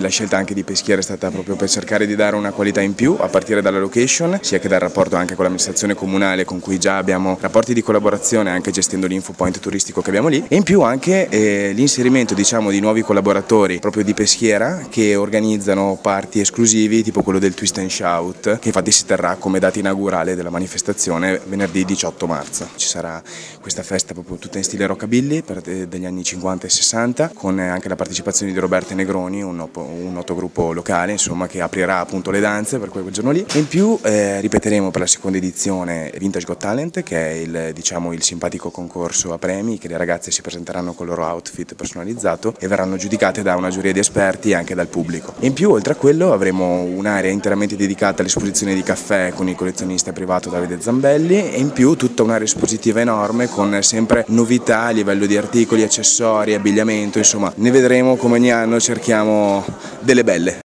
La scelta anche di Peschiera è stata proprio per cercare di dare una qualità in più a partire dalla location, sia che dal rapporto anche con l'amministrazione comunale con cui già abbiamo rapporti di collaborazione anche gestendo l'infopoint turistico che abbiamo lì, e in più anche l'inserimento diciamo di nuovi collaboratori proprio di Peschiera che organizzano party esclusivi tipo quello del Twist and Shout, che infatti si terrà come data inaugurale della manifestazione venerdì 18 marzo. Ci sarà questa festa proprio tutta in stile rockabilly degli anni 50 e 60 con anche la partecipazione di Roberto Negroni, un noto gruppo locale insomma che aprirà appunto le danze per quel giorno lì. E in più ripeteremo per la seconda edizione Vintage Got Talent, che è il simpatico concorso a premi che le ragazze si presenteranno con il loro outfit personalizzato e verranno giudicate da una giuria di esperti e anche dal pubblico. E in più oltre a quello avremo un'area interamente dedicata all'esposizione di caffè con il collezionista privato Davide Zambelli e in più tutta un'area espositiva enorme con sempre novità a livello di articoli, accessori, abbigliamento, insomma ne vedremo come ogni anno, cerchiamo delle belle.